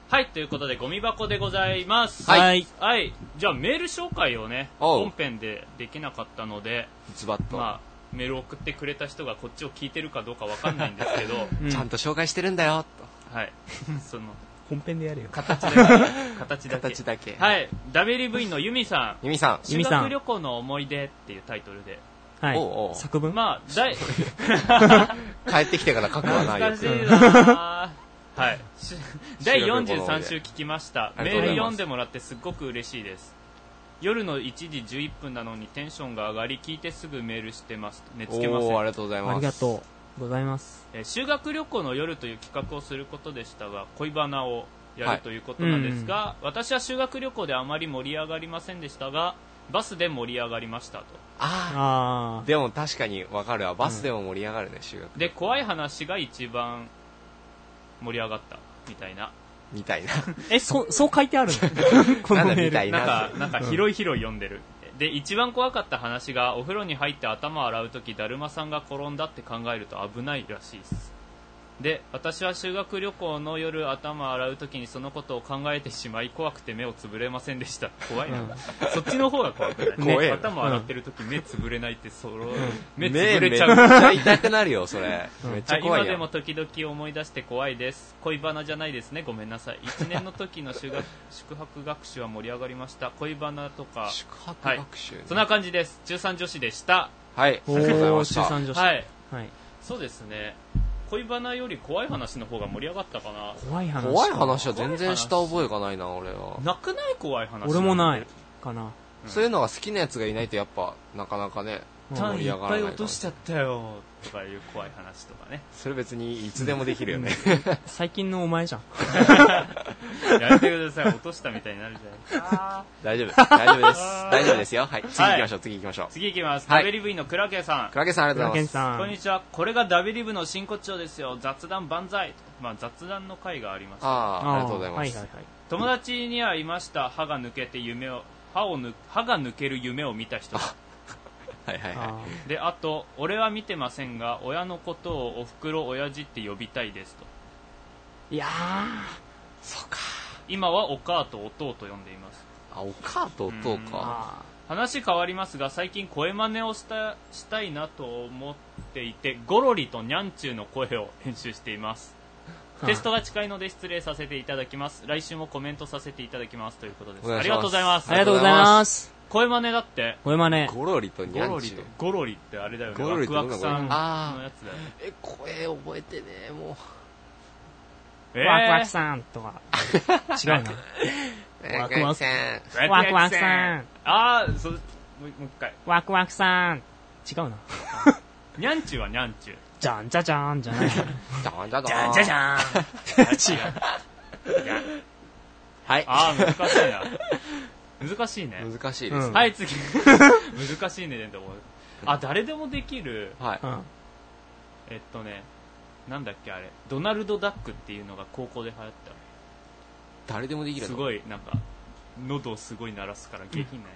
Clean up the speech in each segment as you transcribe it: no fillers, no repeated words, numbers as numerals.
はい、ということでゴミ箱でございます。 はい。 はい。じゃあメール紹介をね、本編でできなかったので、 ズバッと。 まあ、メールを送ってくれた人がこっちを聞いてるかどうかわかんないんですけど、 ちゃんと紹介してるんだよ、と。 はい。その、 本編でやるよ。 形だけ。はい。WV のユミさん。修学旅行の思い出っていうタイトルで。 はい。作文？ まあ、 帰ってきてから書くはないよ。 難しいなはい。第43週聞きました。メール読んでもらってすっごく嬉しいです。夜の1時11分なのにテンションが上がり、聞いてすぐメールしてます。寝つけません。 ありがとうございます。 ありがとうございます。 修学旅行の夜という企画をすることでしたが、恋バナをやるということなんですが、私は修学旅行であまり盛り上がりませんでしたが、バスで盛り上がりましたと。 でも確かに分かるわ。バスでも盛り上がるね、修学。 で、怖い話が一番盛り上がったみたいな。 そう書いてあるの？このメール。 なんか広い読んでる。で、一番怖かった話が、お風呂に入って頭を洗うとき、だるまさんが転んだって考えると危ないらしいです。で、私は修学旅行の夜頭を洗うときにそのことを考えてしまい、怖くて目をつぶれませんでした。怖いな。そっちの方が怖くない？ね、頭を洗ってるとき目つぶれないって、目つぶれちゃう。 めっちゃ痛くなるよ、それ。めっちゃ怖いよ。 今でも時々思い出して怖いです。恋バナじゃないですね。ごめんなさい。1年の時の宿泊学習は盛り上がりました。恋バナとか。 宿泊学習、 そんな感じです。中3女子でした。 はい。ありがとうございました。 中3女子。 はい。そうですね。恋バナより怖い話の方が盛り上がったかな。 怖い話は全然した覚えがないな、俺は。 なくない？怖い話。 俺もないかな。 そういうのが好きなやつがいないとやっぱなかなかね、 単位いっぱい落としちゃったよとかいう怖い話とかね。 それ別にいつでもできるよね。 最近のお前じゃん。 やめてください。落としたみたいになるじゃないですか。 大丈夫ですよ。はい。次行きましょう。 次行きます。WV のクラケさん。 クラケさんありがとうございます。 こんにちは。これが WV の真骨頂ですよ。雑談万歳。まあ雑談の回がありました。 ありがとうございます。 友達にはいました。歯が抜ける夢を見た人。で、あと、俺は見てませんが、親のことをおふくろ親父って呼びたいですと。 いやー、 そうか。 今はお母と弟と呼んでいます。 お母と弟か。 話変わりますが、最近声真似をしたいなと思っていて、ゴロリとニャンチューの声を編集しています。テストが近いので失礼させていただきます。来週もコメントさせていただきますということです。ありがとうございます。 ありがとうございます。 声真似だって。 声真似。 ゴロリとニャンチュー。 ゴロリってあれだよね。ワクワクさんのやつだよ。 声覚えてねもう。ワクワクさんとか。違うな。 ワクワクさん。 ワクワクさん。 もう一回。 ワクワクさん。違うな。 ニャンチューはニャンチュー。 じゃんじゃじゃんじゃない。じゃんじゃじゃん。じゃじゃん。違う。はい。 難しいな。難しいね。 難しいです。 はい、次。難しいね、でも。誰でもできる。 はい。 なんだっけあれ。ドナルドダックっていうのが高校で流行った。 誰でもできるの？ すごい、なんか、喉をすごい鳴らすから下品な。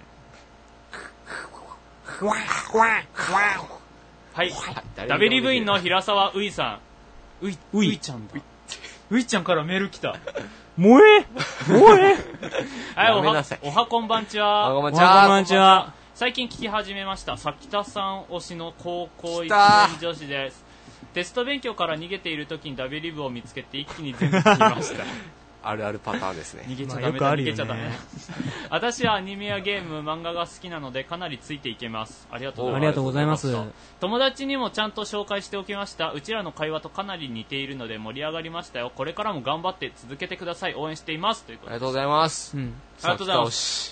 はい。WV の平沢ういさん。ういちゃんだ。ういちゃんからメール来た。 萌えはい、おはこんばんちは。 おはこんばんちは。 最近聞き始めました。さきたさん推しの高校1年女子です。テスト勉強から逃げている時に WV を見つけて一気に全部聞きました。 あるあるパターンですね。 逃げちゃダメだ、逃げちゃダメ。私はアニメやゲーム、漫画が好きなのでかなりついていけます。ありがとうございます。友達にもちゃんと紹介しておきました。うちらの会話とかなり似ているので盛り上がりましたよ。これからも頑張って続けてください。応援しています。ということで。 ありがとうございます。 ありがとうございます。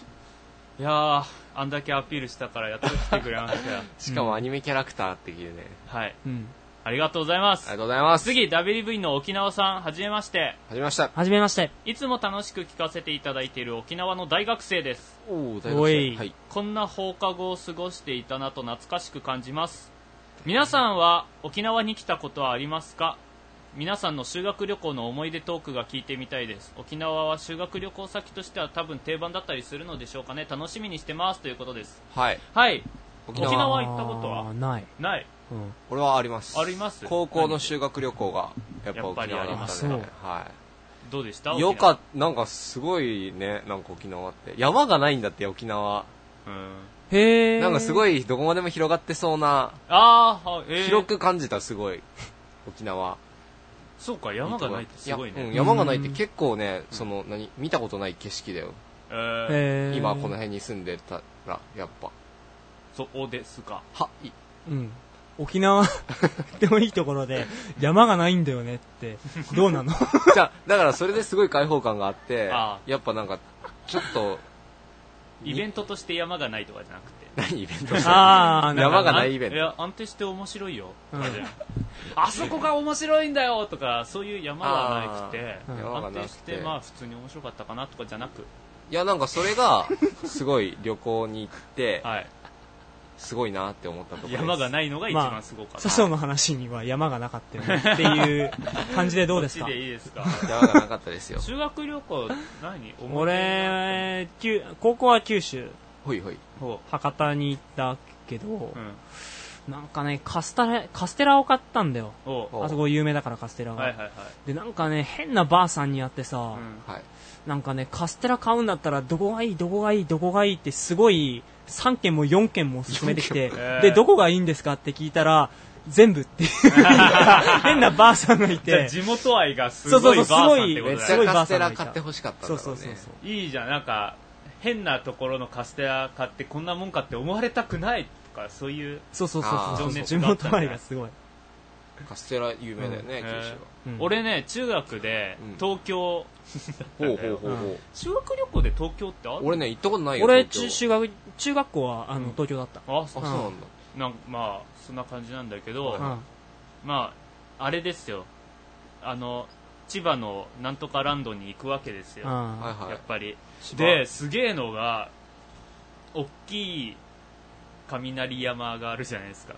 いやー、あんだけアピールしたからやっと来てくれましたよ。 しかもアニメキャラクターっていうね。 はい。ありがとうございます。 ありがとうございます。 次、WV の沖縄さん、はじめまして。 はじめまして。 はじめまして。 いつも楽しく聞かせていただいている沖縄の大学生です。 大学生。はい。 こんな放課後を過ごしていたなと懐かしく感じます。皆さんは沖縄に来たことはありますか？皆さんの修学旅行の思い出トークが聞いてみたいです。沖縄は修学旅行先としては多分定番だったりするのでしょうかね。楽しみにしてますということです。 はい。 はい。沖縄行ったことはない。 ない。 俺はあります。 あります。 高校の修学旅行がやっぱ沖縄だったね。 そう。 はどうでしたよかった。なんかすごいね、なんか沖縄って山がないんだって沖縄。 へー。 なんかすごいどこまでも広がってそうな、広く感じた。すごい沖縄。 そうか、山がないってすごいね。 山がないって結構ね、見たことない景色だよ。今この辺に住んでたらやっぱそうですか。 沖縄でもいいところで山がないんだよねってどうなの？ じゃあだからそれですごい開放感があって、やっぱなんかちょっとイベントとして山がないとかじゃなくて、 何イベントとして山がないイベント。 いや、安定して面白いよ、あそこが面白いんだよとか、そういう山がなくて、安定してまあ普通に面白かったかなとかじゃなく、 いやなんかそれがすごい旅行に行ってすごいなって思ったところです。 山がないのが一番すごかった。 笹生の話には山がなかったよねっていう感じでどうですか？ こっちでいいですか？ 山がなかったですよ。 修学旅行何？ 俺高校は九州、 ほいほい博多に行ったけど、なんかねカステラを買ったんだよ。あそこ有名だからカステラが。でなんかね変なばあさんに会ってさ、なんかねカステラ買うんだったらどこがいいってすごい3軒も4軒も勧めてきて、でどこがいいんですかって聞いたら全部っていう変なばあさんがいて、 じゃあ地元愛がすごいばあさんってことだよね。 めっちゃカステラ買ってほしかったんだろうね。 いいじゃん。なんか変なところのカステラ買ってこんなもんかって思われたくないとか、そういう情熱地元愛がすごい。 カステラ有名だよね、九州は。 俺ね中学で東京修学旅行で東京ってある？ 俺ね行ったことないよ。 俺中学校は東京だった。 そうなんだ。 まあそんな感じなんだけど、まああれですよ、千葉のなんとかランドに行くわけですよ、やっぱり。ですげえのが大きい雷山があるじゃないですか。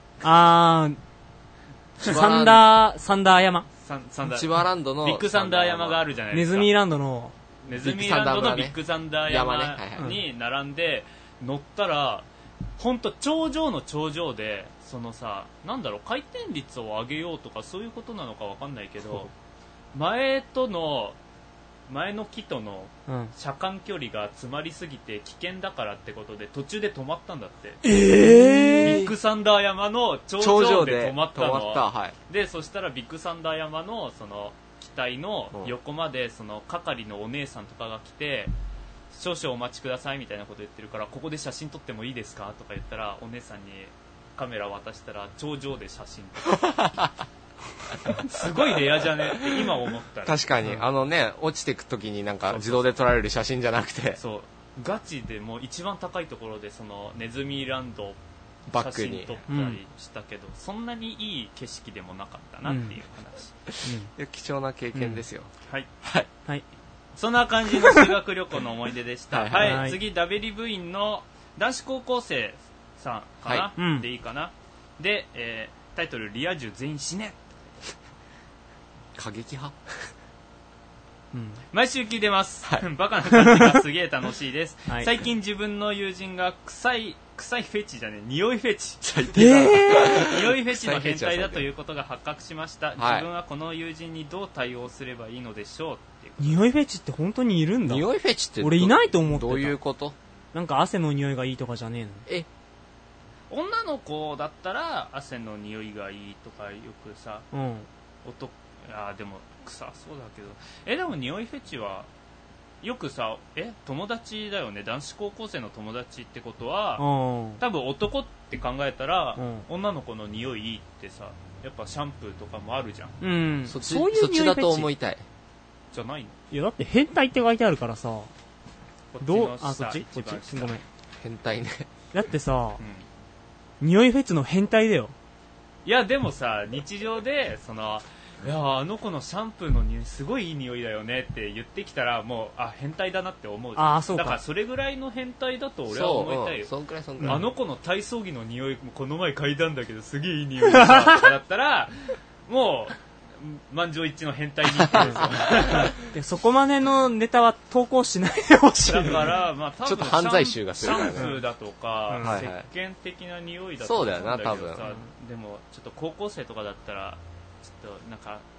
サンダー山、 千葉ランドのビッグサンダー山があるじゃないですか。 ネズミランドのビッグサンダー山に並んで乗ったら、本当頂上の頂上で、そのさ、なんだろう、回転率を上げようとかそういうことなのかわかんないけど、前の木との車間距離が詰まりすぎて危険だからってことで途中で止まったんだって。ビッグサンダー山の頂上で止まったの。でそしたらビッグサンダー山のその機体の横までその係のお姉さんとかが来て、少々お待ちくださいみたいなこと言ってるから、ここで写真撮ってもいいですかとか言ったら、お姉さんにカメラ渡したら頂上で写真撮ってすごいレアじゃねって今思ったら。 確かに落ちてく時になんか自動で撮られる写真じゃなくて、 そうガチでもう一番高いところでそのネズミランド写真撮ったりしたけど、そんなにいい景色でもなかったなっていう話。 貴重な経験ですよ。 はいそんな感じの修学旅行の思い出でした。次ダベリ部員の男子高校生さんかな、でいいかな。で、タイトルリア充全員死ね。 過激派。 毎週聞いてます、バカな感じがすげえ楽しいです、最近自分の友人が臭いフェチじゃねえ、匂いフェチ、匂いフェチの変態だということが発覚しました。自分はこの友人にどう対応すればいいのでしょうっていう。 匂いフェチって本当にいるんだ。 匂いフェチって俺いないと思ってた。 どういうこと？ なんか汗の匂いがいいとかじゃねえの？ 女の子だったら汗の匂いがいいとかよくさ、でも臭そうだけど、でも匂いフェチはよくさ、友達だよね、男子高校生の友達ってことは、多分男って考えたら、女の子の匂いいいってさ、やっぱシャンプーとかもあるじゃん。 そっちだと思いたい。 じゃないの？ いやだって変態って書いてあるからさ。そっちごめん。 変態ね。 だってさ、匂いフェチの変態だよ。 いやでもさ、日常でその、いやあの子のシャンプーの匂いすごいいい匂いだよねって言ってきたら、もう変態だなって思うじゃん。 そうか。 だからそれぐらいの変態だと俺は思いたいよ。あの子の体操着の匂いこの前嗅いだんだけどすげえいい匂いだったとかだったらもう満場一致の変態に言ってるんですよ。 そこまでのネタは投稿しないでほしい。 だからまあ多分ちょっと犯罪臭がするからね。 シャンプーだとか、石鹸的な匂いだとか、 そうだよな多分。 でもちょっと高校生とかだったらちょっとなんか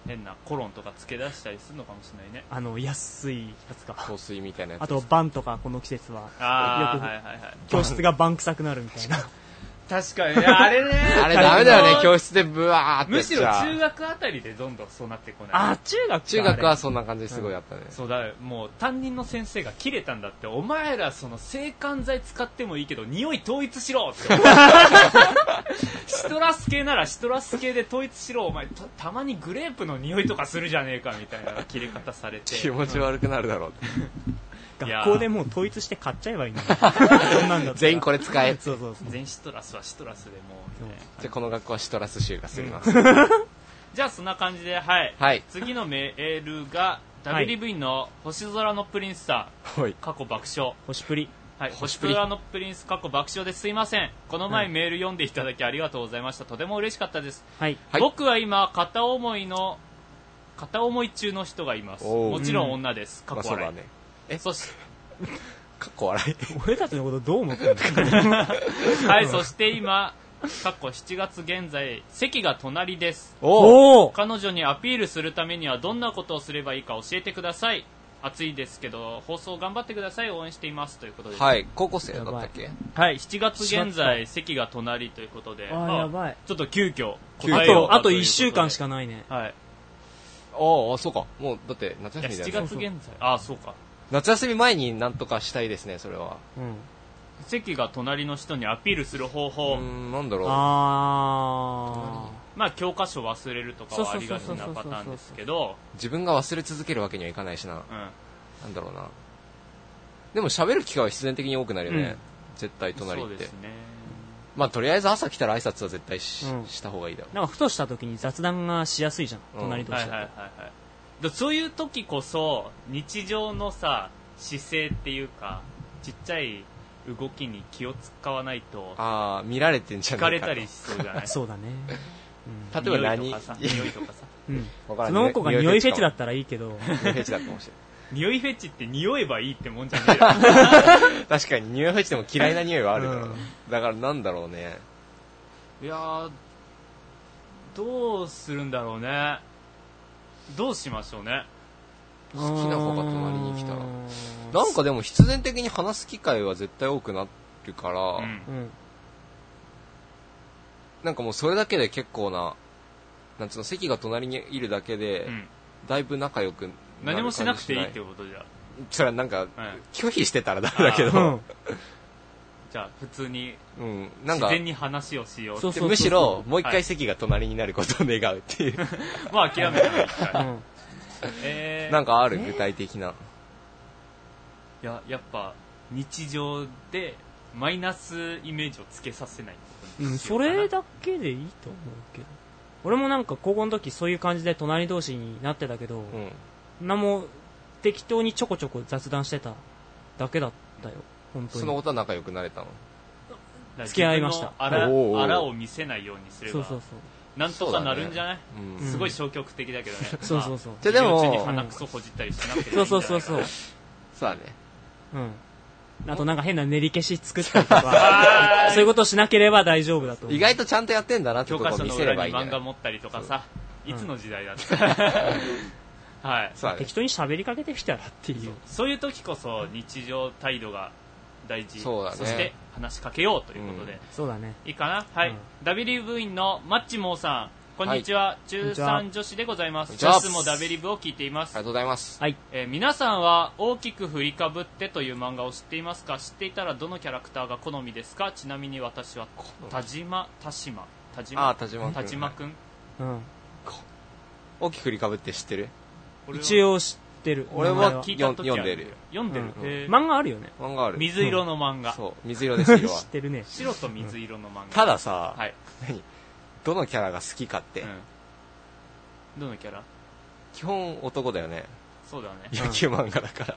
変なコロンとか付け出したりするのかもしれないね。 安いやつか。 香水みたいなやつ。 あと、バンとかこの季節は。よく、 はいはいはい。 教室がバン臭くなるみたいな。 確かにね、あれね。 あれダメだよね、教室でブワーって。 むしろ中学あたりでどんどんそうなってこない。 中学はそんな感じですごいあったね。 そうだ、もう担任の先生が切れたんだって、お前らその制汗剤使ってもいいけど、匂い統一しろって。シトラス系ならシトラス系で統一しろ、お前 たまにグレープの匂いとかするじゃねえかみたいな切れ方されて。 気持ち悪くなるだろうって。 学校でもう統一して買っちゃえばいいんだ。そんなんだ全員これ使え。 そうそうそう。 全シトラスはシトラスでもう、ね。 じゃあこの学校はシトラス臭がすみます。 じゃあそんな感じで、はい。 はい。 次のメールが、WV の星空のプリンスさん。 はい。 過去爆笑。 星プリ。 はい。星空のプリンス過去爆笑ですいません。この前メール読んでいただきありがとうございました。とても嬉しかったです。 はい。 僕は今、片思い中の人がいます。もちろん女です。過去笑い。 ね。 そして、 かっこ笑い。 俺たちのことどう思ってるんですか。 はい、そして今、過去7月現在、席が隣です。 おー。 彼女にアピールするためにはどんなことをすればいいか教えてください。暑いですけど、放送頑張ってください。応援しています。ということで。 はい、高校生だったっけ？ はい、7月現在、席が隣ということで。 やばい。 ちょっと急遽あと1週間しかないね。 はい。 ああ、そうか。もう、だって夏休みだよね。 7月現在。そうか。 夏休み前になんとかしたいですね、それは。 うん。 席が隣の人にアピールする方法。 なんだろう。 まあ教科書忘れるとかはありがちなパターンですけど、 自分が忘れ続けるわけにはいかないしな。なんだろうな。でも喋る機会は必然的に多くなるよね。絶対隣って。そうですね。まあとりあえず朝来たら挨拶は絶対した方がいいだろう。 なんかふとした時に雑談がしやすいじゃん、隣同士だと。そういう時こそ日常のさ姿勢っていうかちっちゃい動きに気を使わないと見られてんじゃないか聞かれたりしそうじゃないそうだね、 例えば何匂いとかさその子が匂いフェチだったらいいけど匂いフェチだったかもしれない匂いフェチって匂えばいいってもんじゃねえよ確かに匂いフェチでも嫌いな匂いはあるから、だからなんだろうね。 いやーどうするんだろうね。どうしましょうね。 好きな子が隣に来たらなんかでも必然的に話す機会は絶対多くなるから、なんかもうそれだけで結構な、なんつうの、席が隣にいるだけで、だいぶ仲良くなる感じしない。 何もしなくていいってことじゃ。 それはなんか、拒否してたらダメだけど、 じゃあ普通になんか自然に話をしようって。 むしろもう一回席が隣になることを願うっていう、 まあ諦めてもいいから、 なんかある具体的な。 いや、やっぱ日常でマイナスイメージをつけさせないことにしようかな。 それだけでいいと思うけど。俺もなんか高校の時そういう感じで隣同士になってたけど、何も適当にちょこちょこ雑談してただけだったよ、本当に。 そのことは仲良くなれたの？ 付き合いました。 あらを見せないようにすればなんとかなるんじゃない？すごい消極的だけどね。 そうそうそう。 じゃあでも授業中に鼻くそほじったりしなくていいんじゃないかな。 そうだね。 あとなんか変な練り消し作ったりとかそういうことをしなければ大丈夫だと思う。 意外とちゃんとやってんだなってことを見せればいいんじゃない？ 教科書の裏に漫画持ったりとかさ、いつの時代だってはい、 適当に喋りかけてきたらっていう。 そういう時こそ日常態度が大事。 そうだね。 そして話しかけようということで、 そうだね。 いいかな。はい、WV 部員のマッチモーさん、こんにちは。中3女子でございます。女子もダベリブを聞いています。 ありがとうございます。 はい。 皆さんは大きく振りかぶってという漫画を知っていますか？知っていたらどのキャラクターが好みですか？ちなみに私は田島くん。 大きく振りかぶって知ってる？ 一応知ってる。 俺は読んでる。 漫画あるよね。 漫画ある。 水色の漫画。 そう、水色です、色は。 知ってるね。 白と水色の漫画。 たださ、どのキャラが好きかって。 どのキャラ？ 基本男だよね。 そうだね。 野球漫画だから。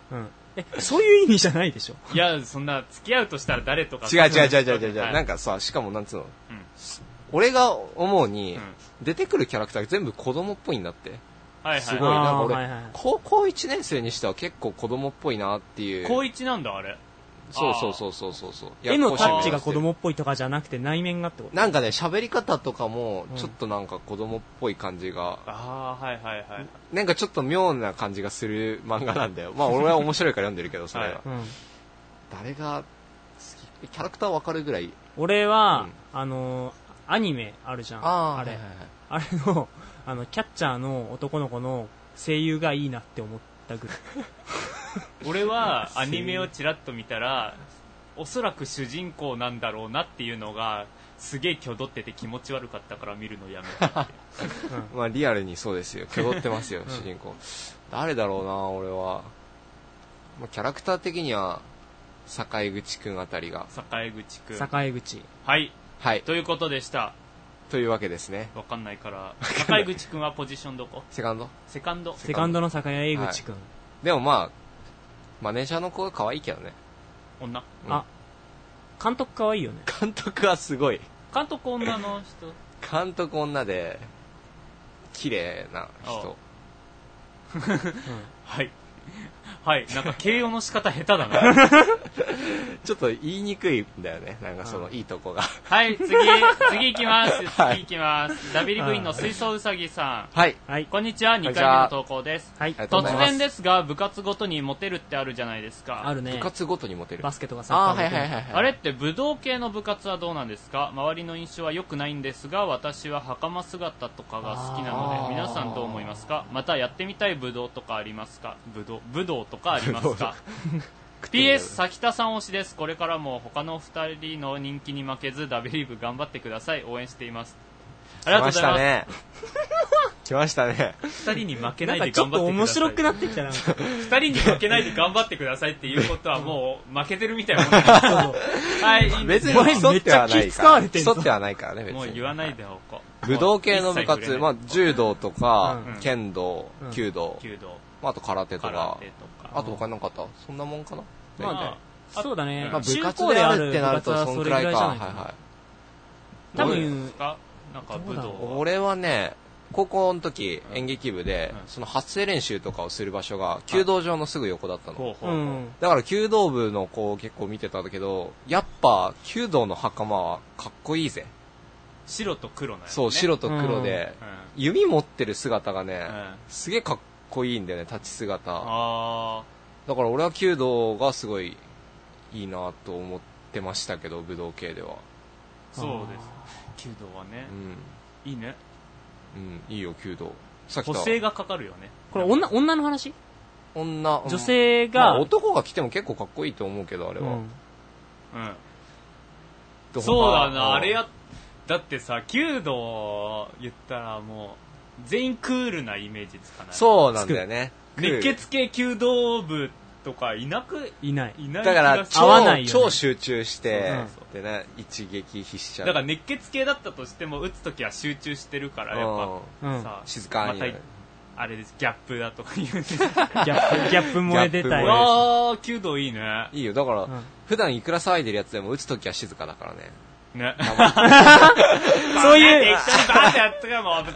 そういう意味じゃないでしょ。 いや、そんな付き合うとしたら誰とか。 違う。なんかさ、しかもなんつうの。俺が思うに、出てくるキャラクターが全部子供っぽいんだって。すごい。なんか俺、高校1年生にしては結構子供っぽいなっていう。 高1なんだ、あれ。 そう絵のタッチが子供っぽいとかじゃなくて内面がってこと。 なんかね、喋り方とかもちょっとなんか子供っぽい感じが、なんかちょっと妙な感じがする漫画なんだよ。まあ俺は面白いから読んでるけど、それは、誰が好き、キャラクターわかるぐらい。 俺は、アニメあるじゃん、あれのキャッチャーの男の子の声優がいいなって思ったぐらい。 俺はアニメをちらっと見たらおそらく主人公なんだろうなっていうのがすげえ挙動ってて気持ち悪かったから見るのやめた。 まあリアルにそうですよ、挙動ってますよ、主人公。誰だろうな、俺は。キャラクター的には坂井口くんあたりが。 坂井口くん。 坂井口。 はい。 はい。 ということでした。 というわけですね。 わかんないから。坂井口くんはポジションどこ？ セカンド。 セカンドの坂井口くん。 でもまあ、マネージャーの子が可愛いけどね。 女？ 監督可愛いよね。 監督はすごい。 監督女の人？ 監督女で、綺麗な人。 はい。はい、なんか形容の仕方下手だな。 ちょっと言いにくいんだよね、なんかそのいいとこが。 はい、次行きます。次行きます。WV の水槽うさぎさん。 はい。 こんにちは、2回目の投稿です。 はい。 突然ですが、部活ごとにモテるってあるじゃないですか。 あるね。 部活ごとにモテる。 バスケとかサッカー。 はい。 あれって武道系の部活はどうなんですか？周りの印象は良くないんですが、私は袴姿とかが好きなので、皆さんどう思いますか？またやってみたい武道とかありますか？武道とかありますか？PS 咲田さん推しです。これからも他の2人の人気に負けず WB 頑張ってください。応援しています。ありがとうございます。 来ましたね。 2人に負けないで頑張ってください。 ちょっと面白くなってきたな。 2人に負けないで頑張ってくださいっていうことはもう負けてるみたいなもんです。はい、 別に競ってはないから。競ってはないからね、別に。 もう言わないでおこう。 武道系の部活、まあ柔道とか、剣道、弓道、あと空手とか。あと他なんかあった？そんなもんかな？ まあ、そうだね。 まあ、部活であるってなるとそんくらいか。はいはい。 多分、なんか武道。 俺はね、高校の時演劇部で、その発声練習とかをする場所が弓道場のすぐ横だったの。だから弓道部の子を結構見てたんだけど、やっぱ弓道の袴はかっこいいぜ。 白と黒なんやね。 そう、白と黒で、弓持ってる姿がね、すげえかっこいいんだよね、立ち姿。だから俺は弓道がすごいいいなと思ってましたけど、武道系では。 そうです。弓道はね、いいね。 いいよ、弓道。 補正がかかるよね。 これ女の話？ 女性が、 まあ、男が来ても結構かっこいいと思うけど、あれは。 そうだな、あれだってさ、弓道言ったらもう全員クールなイメージつかない？ そうなんだよね。 熱血系弓道部とかいないだから合わないよね。 超集中してでね、一撃必射。 だから熱血系だったとしても打つときは集中してるからやっぱさ、 静かに、 あれです、ギャップだとか言うギャップ萌え出たよ。弓道いいね。 いいよ。だから普段いくら騒いでるやつでも打つときは静かだからね。 ね。 そういう、 適当にバーってやってからもう、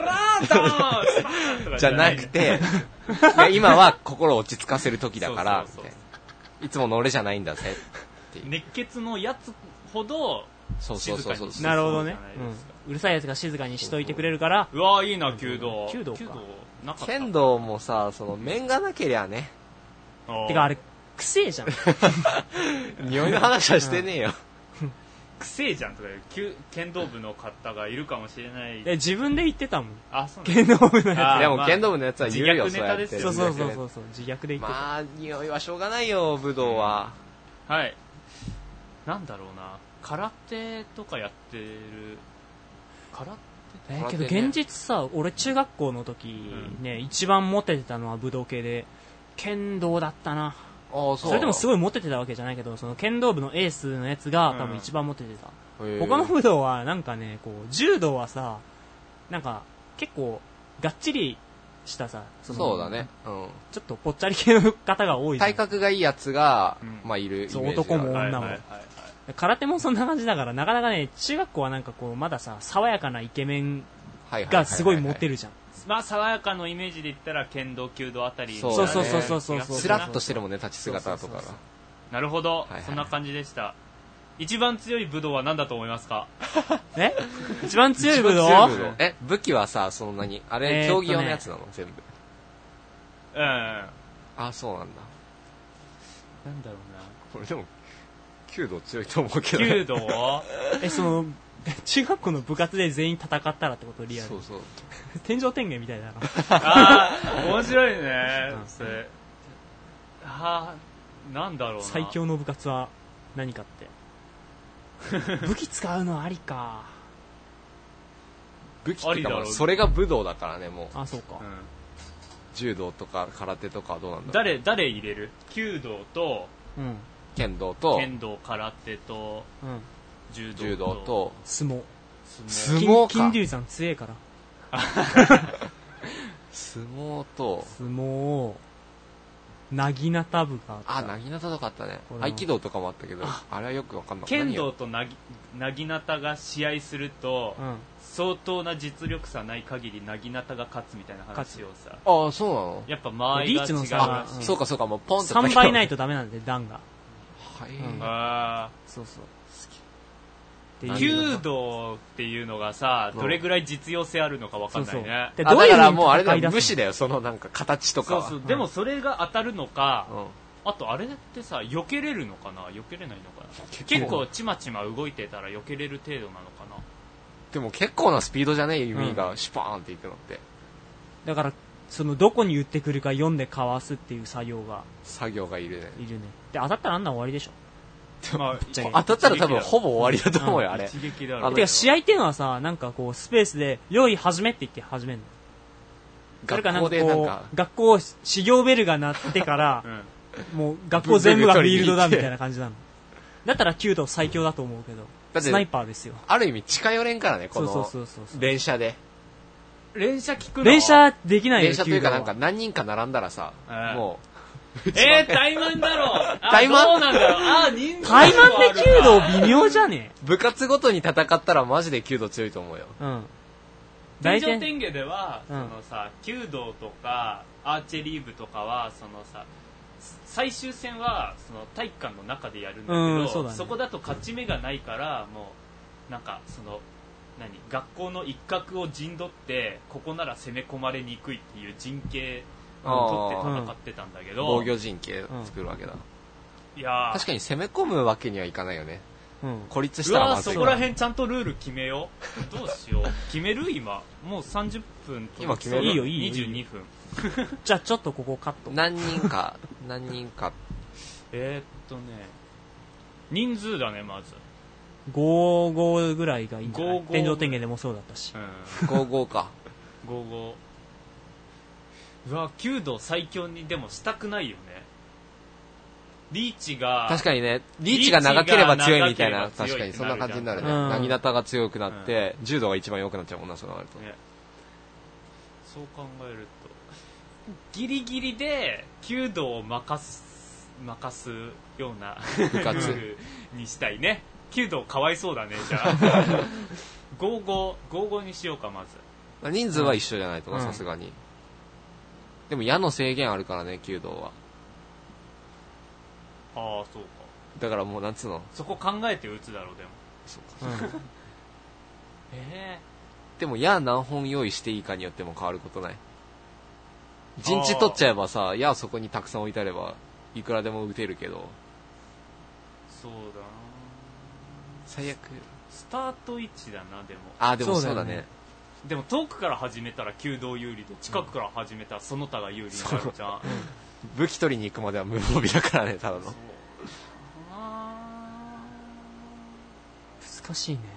じゃなくて、今は心を落ち着かせる時だから、いつもの俺じゃないんだぜっていう。 熱血のやつほど、静かにしてなるほどね。うるさいやつが静かにしといてくれるから。 うわーいいな、弓道。 剣道もさ、その面がなけりゃね。 てかあれ、くせえじゃん。 匂いの話はしてねえよ。 くせえじゃんとかいう剣道部の方がいるかもしれない。 自分で言ってたもん。 あ、そう剣道部のやつ。 でも剣道部のやつは言うよ、 自虐ネタですよ。 そう自虐で言ってた。 まあ匂いはしょうがないよ、武道は。 はい。なんだろうな、空手とかやってる。空手けど現実さ、俺中学校の時ね、一番モテてたのは武道系で剣道だったな。それでもすごいモテてたわけじゃないけど、その剣道部のエースのやつが多分一番モテてた。他の武道はなんかね、こう柔道はさ、なんか結構がっちりしたさ、 そうだね。 ちょっとぽっちゃり系の方が多い。 体格がいいやつがまあいる。 そう、男も女も。空手もそんな感じだから、なかなかね、中学校はなんかこうまださ、爽やかなイケメンがすごいモテるじゃん。 まあ爽やかのイメージで言ったら剣道弓道あたり。 そう。 スラッとしてるもんね、立ち姿とかが。 なるほど、はいはい、そんな感じでした。一番強い武道は何だと思いますか？ 一番強い武道？ 武器はさ、そんなにあれ、競技用のやつなの全部。 あ、 そうなんだ。 なんだろうな。 これでも弓道強いと思うけど。 弓道？ 中学校の部活で全員戦ったらってこと？リアル。 そうそう。 天上天下みたいな。 面白いね。それ。なんだろうな。 最強の部活は何かって。武器使うのありか。 武器ってかそれが武道だからね、もう。そうか。 柔道とか空手とかどうなんだろう。誰入れる？弓道と、 剣道、 空手と、 柔道と相撲。 相撲か。 金龍さん強いから。 相撲と相撲。なぎなた部があった。 なぎなたとかあったね。合気道とかもあったけど、あれはよくわかんなかった。 剣道となぎなたが試合すると、相当な実力差ない限りなぎなたが勝つみたいな話をさ。 そうなの？ やっぱ間合いが違うらしい。 リーチの差が、 そうか、もうポンって 3倍ないとダメなんで、段が。 はい。 そうそう。 弓道っていうのがさ、どれぐらい実用性あるのか分かんないね。 だからもうあれだよ、無視だよ、そのなんか形とかは。 そう。でもそれが当たるのか、あとあれってさ、避けれるのかな、避けれないのかな。結構ちまちま動いてたら避けれる程度なのかな。 でも結構なスピードじゃねえ、弓がシュパーンっていくのって。 だから、どこに打ってくるか読んでかわすっていう作業がいるね。 で、当たったらあんな終わりでしょ。 当たったら多分ほぼ終わりだと思うよ、あれ。 一撃である。てか試合っていうのはさ、なんかこうスペースで用意始めって言って始めるの。それかなんかこう学校始業ベルが鳴ってから、もう学校全部がフィールドだみたいな感じなの。だったら弓道最強だと思うけど、スナイパーですよ。 ある意味近寄れんからね、この連射で。 連射効くの？ 連射できないよ。 連射というかなんか何人か並んだらさ、もう。 怠慢だろ。怠慢？どうなんだろう。人数怠慢で弓道微妙じゃねえ。 部活ごとに戦ったらマジで弓道強いと思うよ。 天上天下では、弓道とかアーチェリー部とかは、最終戦は体育館の中でやるんだけど、そこだと勝ち目がないから、もうなんか学校の一角を陣取ってここなら攻め込まれにくいっていう陣形を取って戦ってたんだけど、 防御陣形作るわけだ。 いや確かに攻め込むわけにはいかないよね。孤立したらまずい。 そこら辺ちゃんとルール決めよう。どうしよう。決める？今もう30分。 今決める？ いいよ。 22分。 じゃあちょっとここカット。 何人か人数だね、まず 5ぐらいがいいんじゃない？天上天下でもそうだったし。 55か。 55。うわ、弓道最強にでもしたくないよね。リーチが確かにね、リーチが長ければ強いみたいな、確かにそんな感じになるね。なぎなたが強くなって、柔道が一番良くなっちゃうもんな、そうなると。 そう考えるとギリギリで弓道を任すような部活にしたいね。弓道かわいそうだね、じゃあ。55にしようか、まず。 人数は一緒じゃないとか、さすがに。でも矢の制限あるからね、弓道は。 そうか。 だからもうなんつうの。 そこ考えて打つだろう、でも。 そうか。でも矢何本用意していいかによっても変わることない。陣地取っちゃえばさ、矢そこにたくさん置いてあればいくらでも撃てるけど。 そうだな。 最悪。 スタート位置だな、でも。でもそうだね。 でも遠くから始めたら弓道有利で、近くから始めたらその他が有利になるじゃん。 武器取りに行くまでは無防備だからね、ただの。 難しいね。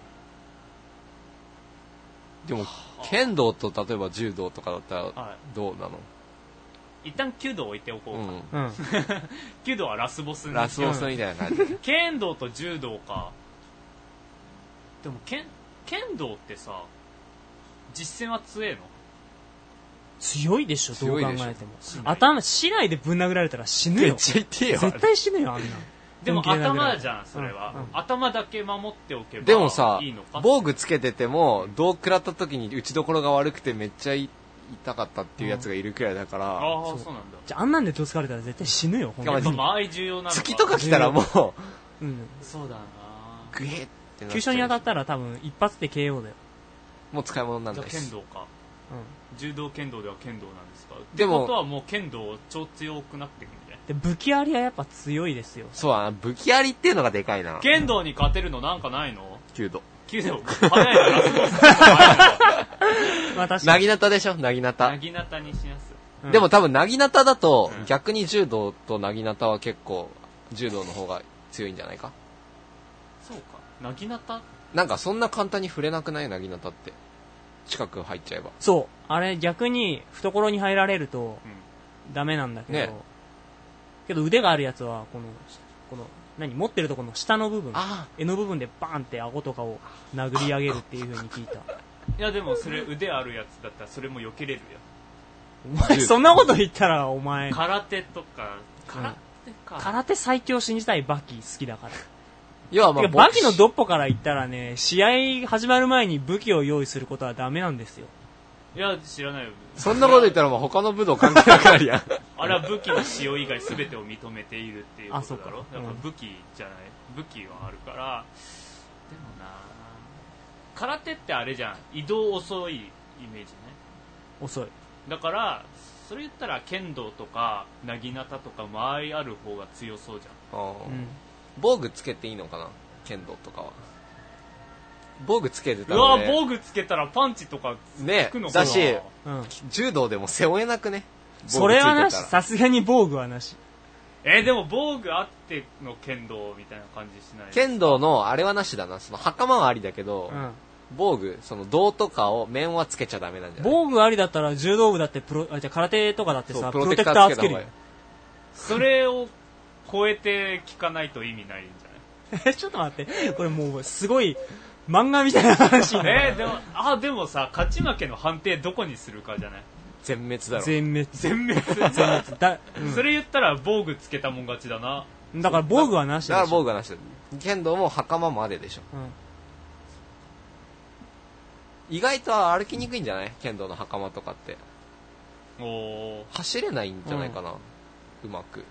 でも剣道と例えば柔道とかだったらどうなの？ 一旦弓道置いておこうか。弓道はラスボスみたいな感じ。 剣道と柔道か。でも剣道ってさ、実戦は強えの？ 強いでしょ、どう考えても。頭、市内でぶん殴られたら死ぬよ。 めっちゃ痛えよ。 絶対死ぬよ、あんな。 でも頭じゃん、それは。頭だけ守っておけばいいのか。 でもさ、防具つけてても、どう食らった時に打ちどころが悪くてめっちゃ痛かったっていうやつがいるくらいだから、 ああ、そうなんだ。 じゃあ、あんなんでどつかれたら絶対死ぬよ、ほんとに。 間合い重要なのか。 月とか来たらもう、 うん。 そうだな。 グヘってなっちゃう。 急所に当たったら多分一発で KO だよ。 もう使い物にならないです。剣道か。うん。柔道剣道では剣道なんですか。 でも、 ってことはもう剣道超強くなってくるんじゃない？ で、武器ありはやっぱ強いですよ。 そうだな、武器ありっていうのがでかいな。 剣道に勝てるのなんかないの？ 弓道。 弓道早いな、ラスボス。 まあ確かに。 なぎなたでしょ、なぎなた。 なぎなたにしやす。 でも多分なぎなただと、逆に柔道となぎなたは結構、柔道の方が強いんじゃないか？ そうか。なぎなた？ なんかそんな簡単に触れなくない？なぎなたって。近く入っちゃえば。 そう。あれ逆に懐に入られると、ダメなんだけど、ね、けど腕があるやつは、この、持ってるところの下の部分、柄の部分でバーンって顎とかを殴り上げるっていう風に聞いた。 いやでもそれ腕あるやつだったらそれも避けれるよ。 お前そんなこと言ったらお前。 空手とか、 空手最強信じたいバキ好きだから。 要はまあバキのドッポから言ったらね、試合始まる前に武器を用意することはダメなんですよ。 いや、知らないよ。 そんなこと言ったらもう他の武道関係なくなるやん。 あれは武器の使用以外全てを認めているっていうことだろ。だから武器じゃない。武器はあるから。でもな、空手ってあれじゃん。移動遅いイメージね。 遅い。 だから、それ言ったら剣道とか、なぎなたとか間合いある方が強そうじゃん。 防具つけていいのかな、剣道とかは。防具つけてたら、ね、 うわ、防具つけたらパンチとかつくのかな、 ね、だし、柔道でも背負えなくね。 それはなし、さすがに防具はなし。 でも防具あっての剣道みたいな感じしない？ 剣道のあれはなしだな。その袴はありだけど、防具、その胴とかを面はつけちゃダメなんじゃない？ 防具ありだったら柔道部だってじゃ空手とかだってさ、プロテクターつけるよ。 それを超えて聞かないと意味ないんじゃない？ ちょっと待って、これもうすごい漫画みたいな話になる。 でもさ、勝ち負けの判定どこにするかじゃない？ 全滅だろ。 全滅それ言ったら防具つけたもん勝ちだな。 だから防具はなしでしょ。 だから防具はなし。剣道も袴もあれでしょ。意外と歩きにくいんじゃない？剣道の袴とかって。走れないんじゃないかな、うまく。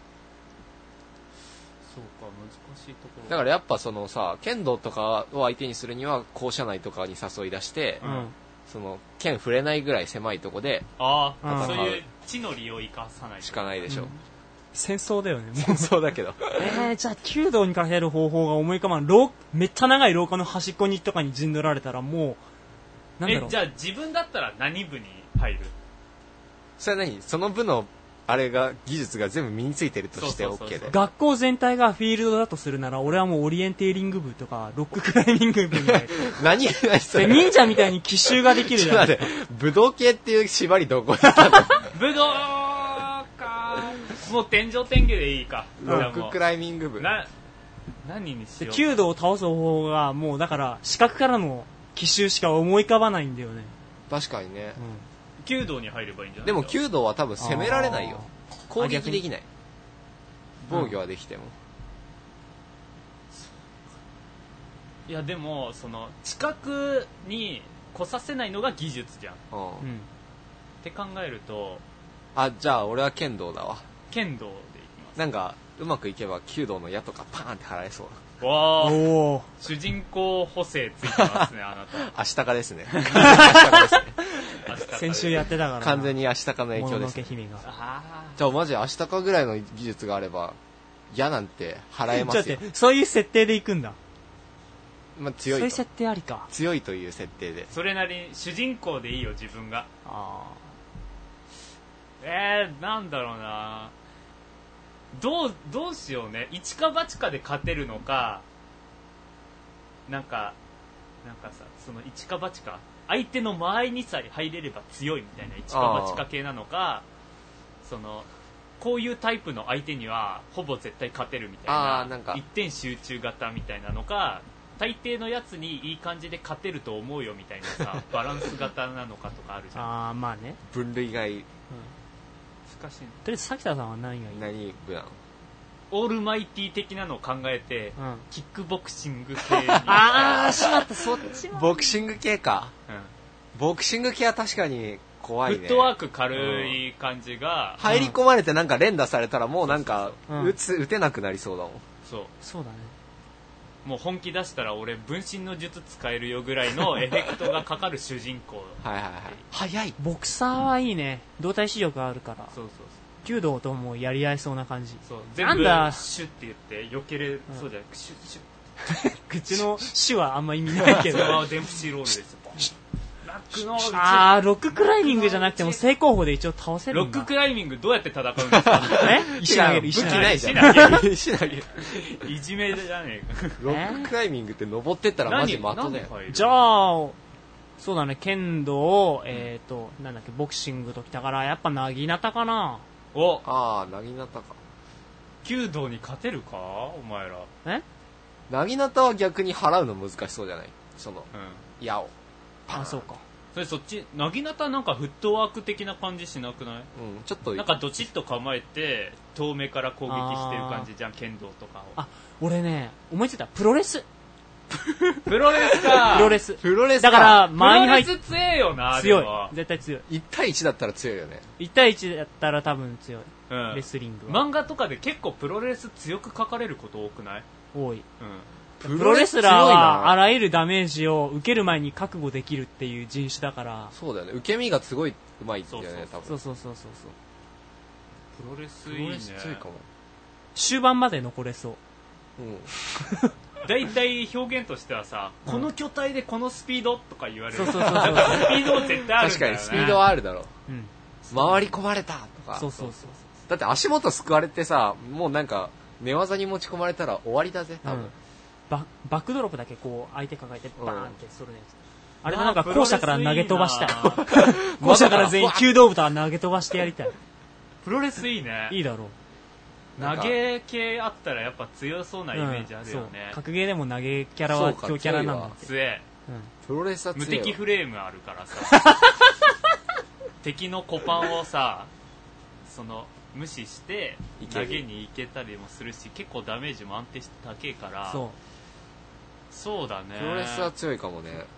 そうか、難しいところ。 だからやっぱそのさ、剣道とかを相手にするには校舎内とかに誘い出して、その剣触れないぐらい狭いとこでそういう地の利を生かさないしかないでしょ。 戦争だよね。 戦争だけど。 じゃあ弓道にかける方法が思い浮かばん。めっちゃ長い廊下の端っこにとかに陣取られたらもう、なんだろう。 じゃあ自分だったら何部に入る？ それは何？その部のあれが技術が全部身についてるとして OK で。 学校全体がフィールドだとするなら、俺はもうオリエンテーリング部とかロッククライミング部に入る。 何それ？ 忍者みたいに奇襲ができるじゃん。 ちょっと待って、武道系っていう縛りどこだったの？ 武道か。もう天上天下でいいか。 ロッククライミング部。 何にしよう。 弓道を倒す方法がもうだから視覚からの奇襲しか思い浮かばないんだよね。 確かにね。 弓道に入ればいいんじゃない？ でも弓道は多分攻められないよ。攻撃できない。防御はできても。 いやでもその近くに来させないのが技術じゃん。って考えると、 じゃあ俺は剣道だわ。 剣道でいきます。 なんかうまくいけば弓道の矢とかパーンって払えそう。 わー、主人公補正ついてますね、あなた。 アシタカですね。 先週やってたから完全にアシタカの影響です、ね。じゃあマジアシタカぐらいの技術があれば矢なんて払えますよ。 そういう設定でいくんだ。 まあ、強いと。 そういう設定ありか。 強いという設定で。 それなりに主人公でいいよ、自分が。なんだろうな。どうしようね。一か八かで勝てるのか、なんかさ、その一か八か、相手の間合いにさえ入れれば強いみたいな一か八か系なのか、そのこういうタイプの相手にはほぼ絶対勝てるみたいな一点集中型みたいなのか、大抵のやつにいい感じで勝てると思うよみたいなさバランス型なのかとかあるじゃん。 まあね。 分類外。 難しい。 とりあえず崎田さんは何がいい？ 何部なの？ オールマイティ的なのを考えて、キックボクシング系に。 しまった、そっちも。 ボクシング系か。ボクシング系は確かに怖いね。 フットワーク軽い感じが、 入り込まれてなんか連打されたらもうなんか打てなくなりそうだもん。 そうだね。 もう本気出したら俺分身の術使えるよぐらいのエフェクトがかかる主人公。 はいはいはい。早い。 ボクサーはいいね。動体視力があるから。 そう弓道ともやり合いそうな感じ。 全部シュッて言って避けれそうじゃない、シュッシュッ口のシュはあんま意味ないけど。 それはデンプシーロールです。 ロッククライミングじゃなくても正攻法で一応倒せるんだ。 ロッククライミングどうやって戦うんですか？ 石投げる、 石投げる。石投げる。 いじめじゃねえか。 ロッククライミングって登ってったらマジ的だよ。 じゃあ、そうだね、剣道、なんだっけ、ボクシングときたから、やっぱなぎなたかな。 なぎなたか。 弓道に勝てるかお前ら。 なぎなたは逆に払うの難しそうじゃない？矢を。 そうか。 そっち、なぎなたなんかフットワーク的な感じしなくない？ ちょっと。 なんかドチッと構えて、遠目から攻撃してる感じじゃん、剣道とかを。 俺ね、思いついた。プロレス。 プロレスか。 プロレスだから、前に入って。 プロレス強えよな、 強い。絶対強い。 1対1だったら強いよね。 1対1だったら多分強い。レスリングは。漫画とかで結構プロレス強く書かれること多くない？ 多い。プロレスラーはあらゆるダメージを受ける前に覚悟できるっていう人種だから。 そうだよね。受け身がすごい上手いってよね、多分。 そう。 プロレスいいね。 強いかも。 終盤まで残れそう。 だいたい表現としてはさ、この巨体でこのスピードとか言われる。 スピード絶対あるんだよね。 確かにスピードはあるだろう。回り込まれたとか。だって足元すくわれてさ、もうなんか寝技に持ち込まれたら終わりだぜ、多分。 バックドロップだけこう相手抱えてバーンってそれのやつ。あれなんか校舎から投げ飛ばしたい。校舎から全員弓道部とは投げ飛ばしてやりたい。 プロレスいいね。 いいだろう。投げ系あったらやっぱ強そうなイメージあるよね。 格ゲーでも投げキャラは強キャラなんだって。 強え。 プロレスは強い。 無敵フレームあるからさ。敵のコパンをさ、無視して投げに行けたりもするし、結構ダメージも安定して高いから。そうだね。 プロレスは強いかもね。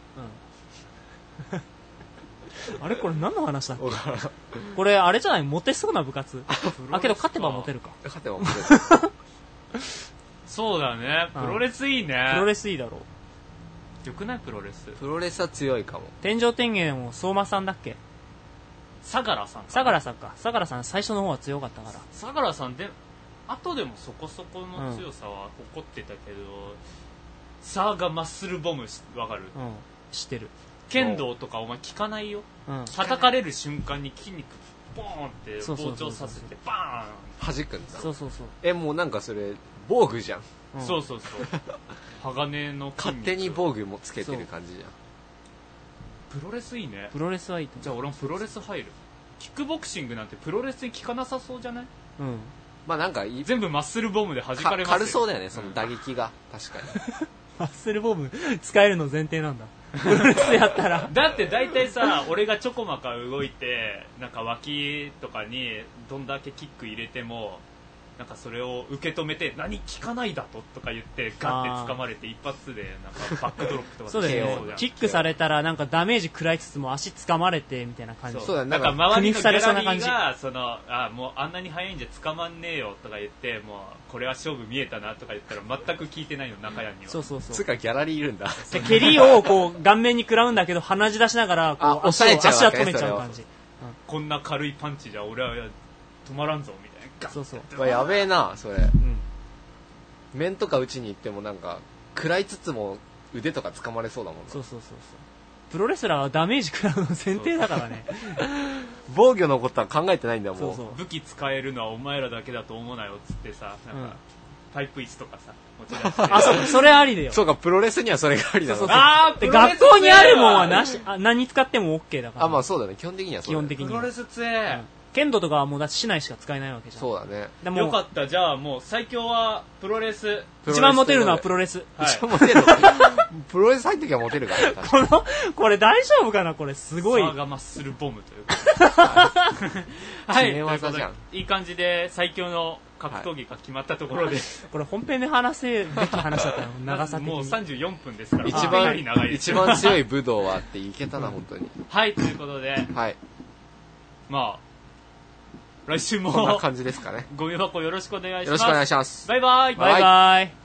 あれこれ何の話だっけ？これあれじゃない？モテそうな部活。けど勝てばモテるか。 勝てばモテる。 そうだね。プロレスいいね。 プロレスいいだろう。よくないプロレス。 プロレスは強いかも。 天上天下でも相馬さんだっけ？ 相良さんか。 相良さんか。相良さん最初の方は強かったから。 相良さんで、後でもそこそこの強さは起こってたけど、サーガマッスルボムわかる？ 知ってる。 剣道とかお前効かないよ。叩かれる瞬間に筋肉ボーンって膨張させてバーン弾くんだ。 そうもうなんかそれ防具じゃん。 そう鋼の筋肉勝手に防具もつけてる感じじゃん。 プロレスいいね。 プロレスはいい。 じゃあ俺もプロレス入る。キックボクシングなんてプロレスに効かなさそうじゃない？ まあなんか全部マッスルボムで弾かれますよ。 軽そうだよね、その打撃が。確かに。 マッスルボム使えるの前提なんだ。プロレスやったら。 だって大体さ、俺がちょこまか動いて、なんか脇とかにどんだけキック入れても、なんかそれを受け止めて、何効かないだとか言ってガッて掴まれて一発でなんかバックドロップとかそうだよね。キックされたらなんかダメージ食らいつつも足掴まれてみたいな感じ。 そうだね。なんか周りのギャラリーがもうあんなに速いんじゃ掴まんねえよとか言って、もうこれは勝負見えたなとか言ったら全く聞いてないの、中谷には。 つうかギャラリーいるんだ。 蹴りをこう顔面に食らうんだけど鼻血出しながらこう足は止めちゃう感じ。 こんな軽いパンチじゃ俺は止まらんぞみたいな。 やべえなそれ。面とか打ちに行ってもなんか食らいつつも腕とか掴まれそうだもんな。 そうプロレスラーはダメージ食らうの前提だからね。 防御のことは考えてないんだもん。 武器使えるのはお前らだけだと思うなよっつってさ、なんかパイプ椅子とかさ持ち出して。 それありだよ。 そうか、プロレスにはそれがありだろ。 で学校にあるもんは何使っても OK だから。 まあそうだね、基本的にはそうだね。 プロレス強え。 剣道とかはもうだって市内しか使えないわけじゃん。 そうだね。 でもよかった。じゃあもう最強はプロレス。 一番モテるのはプロレス。 一番モテる。プロレス入ってきゃモテるから。 これ大丈夫かな、これすごい。 サーガマッスルボムというか。 はい。決め技じゃん。 いい感じで最強の格闘技が決まったところで、 これ本編で話せべき話だったの長さ的にもう34分ですから一番強い武道はっていけたな、本当に。 はい、ということで、 はい、 まあ来週もこんな感じですかね。 ゴミ箱よろしくお願いします。 よろしくお願いします。 バイバイ。 バイバイ。